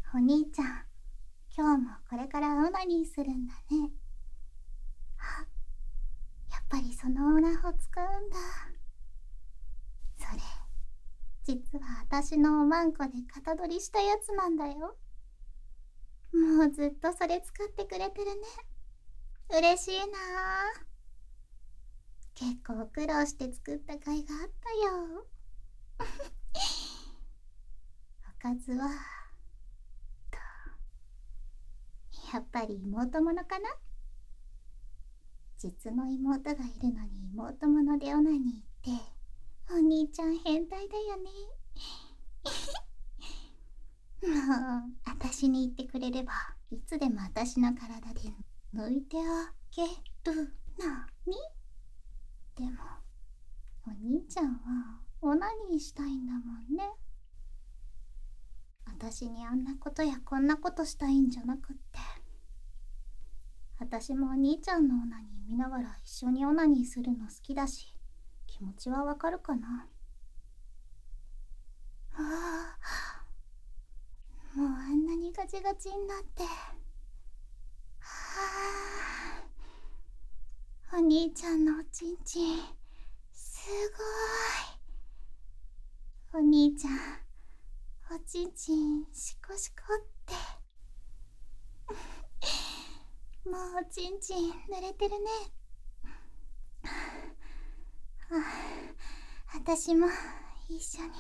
お兄ちゃん、今日もこれからオナニーするんだね。あ、やっぱりそのオナホ使うんだ。それ、実は私のおまんこで型取りしたやつなんだよ。もうずっとそれ使ってくれてるね。嬉しいなあ。結構苦労して作った甲斐があったよ。おかずは、やっぱり妹ものかな。実の妹がいるのに妹ものでオナニーって、お兄ちゃん変態だよね。もう、私に言ってくれれば、いつでも私の体で抜いてあげるのに。でも、お兄ちゃんはオナニーしたいんだもんね。私にあんなことやこんなことしたいんじゃなくって。私もお兄ちゃんのオナニー見ながら一緒にオナニーするの好きだし、気持ちはわかるかな。ああ、もうあんなにガチガチになって。はあ、お兄ちゃんのおちんちん、すごい。お兄ちゃん、おちんちん、シコシコって。もうおちんちん濡れてるね。私も一緒に。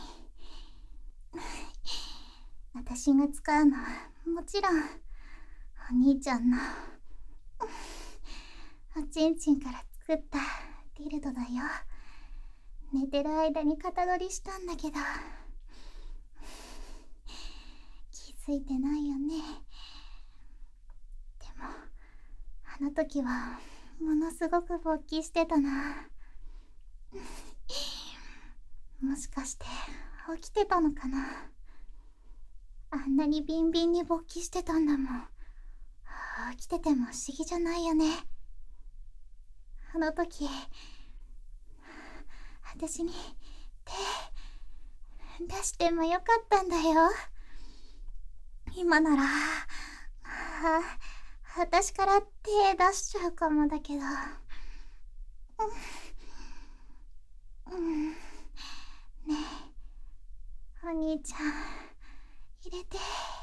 私が使うのはもちろんお兄ちゃんのおちんちんから作ったディルドだよ。寝てる間に型取りしたんだけど、気づいてないよね。でもあの時はものすごく勃起してたな。もしかして起きてたのかな。あんなにビンビンに勃起してたんだもん。起きてても不思議じゃないよね。あの時、私に手出してもよかったんだよ。今なら、私から手出しちゃうかもだけど。ねえ、お兄ちゃん、入れて。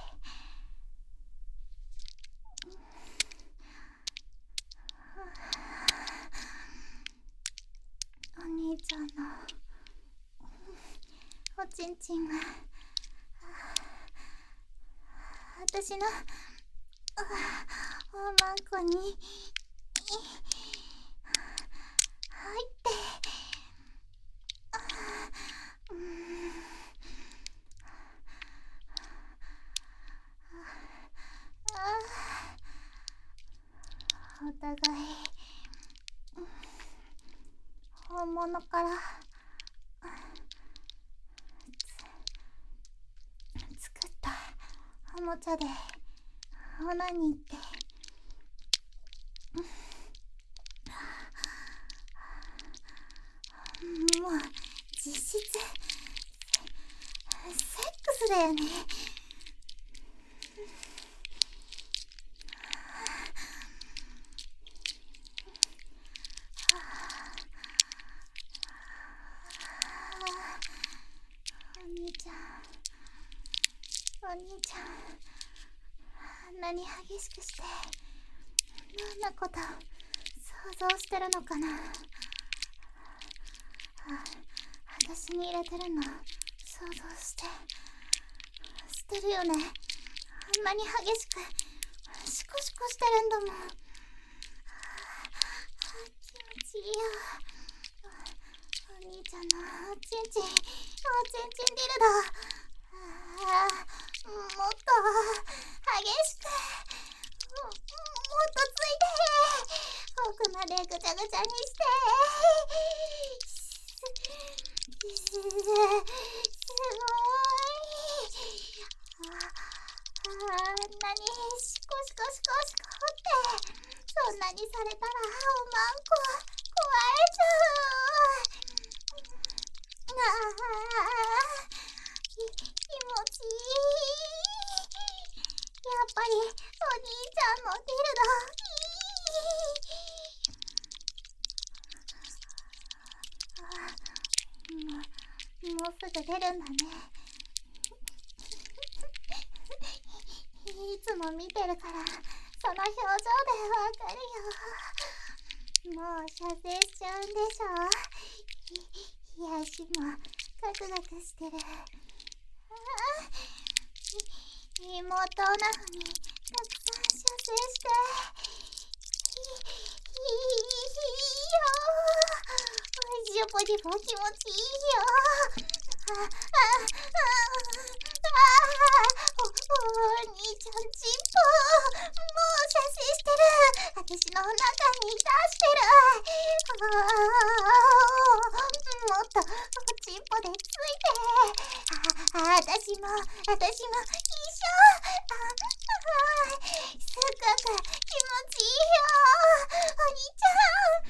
お兄ちゃんのおちんちんが私のおまんこに入ってお互い本物から作ったおもちゃでオナニーってもう実質セックスだよね。お兄ちゃん、お兄ちゃん、あんなに激しくしてどんなこと想像してるのかな。私に入れてるの想像してるよね。あんなに激しくシコシコしてるんだもん。気持ちいいよ。お兄ちゃんのおちんちん、おちんちんディルド。もっと激しく、もっとついて、奥までぐちゃぐちゃにして。すごい。あんなにシコシコシコシコって、そんなにされたらおまんこ壊れちゃう。気持ちいい。 出るんだね。いつも見てるからその表情でわかるよ。もう射精しちゃうんでしょ。冷やしもガクガクしてる。妹オナフにたくさん射精していいよ。おいしょポジポ気持ちいいよ。お兄ちゃんちんぽもう射精してる。私の中に出してる。もっとおちんぽでついて。私も一緒。すっごく気持ちいいよ。お兄ちゃん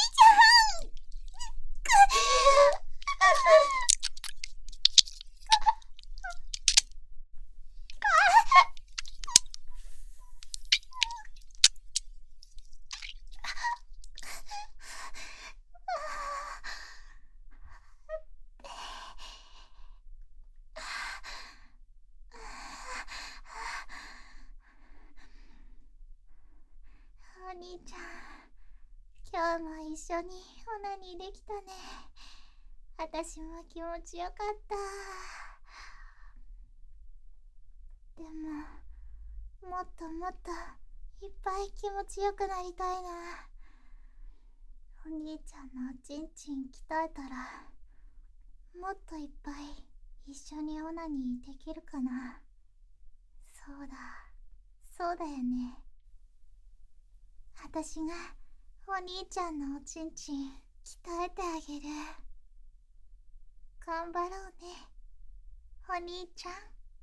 お兄ちゃん、今日も一緒にオナニーできたね。私も気持ちよかった。でも、もっともっといっぱい気持ちよくなりたいな。お兄ちゃんのおちんちん鍛えたら、もっといっぱい一緒にオナニーできるかな。そうだよね。私がお兄ちゃんのおちんちん鍛えてあげる。頑張ろうね、お兄ちゃん。